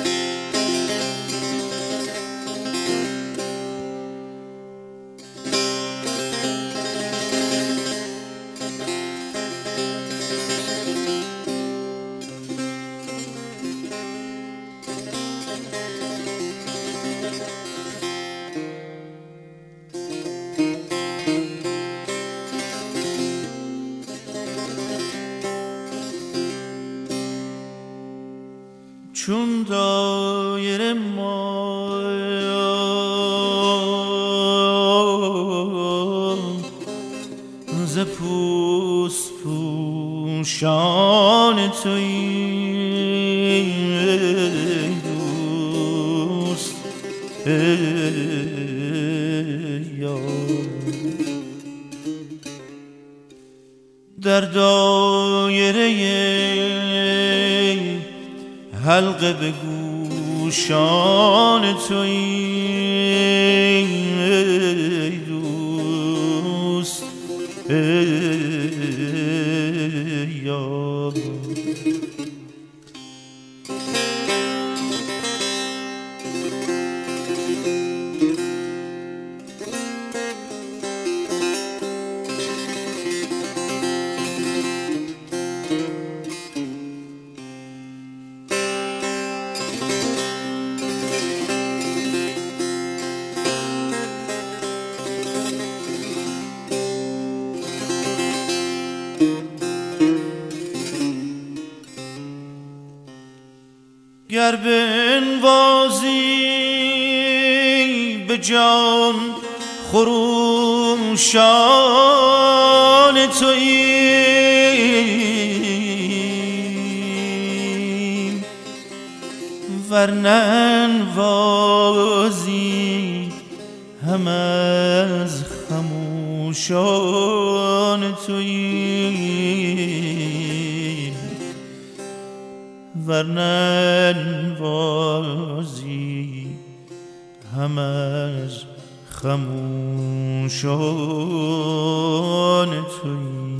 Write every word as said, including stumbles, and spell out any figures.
چون دایر ما ز پوست پوشان تویی دوست ای یار، در دایره حلقه به گوشان تویی دوست ای یار. گر بنوازی به جان خروشان تویی، ور ننوازی هم از خموشان تویی، ور ننوازی هم از خموشان تویی.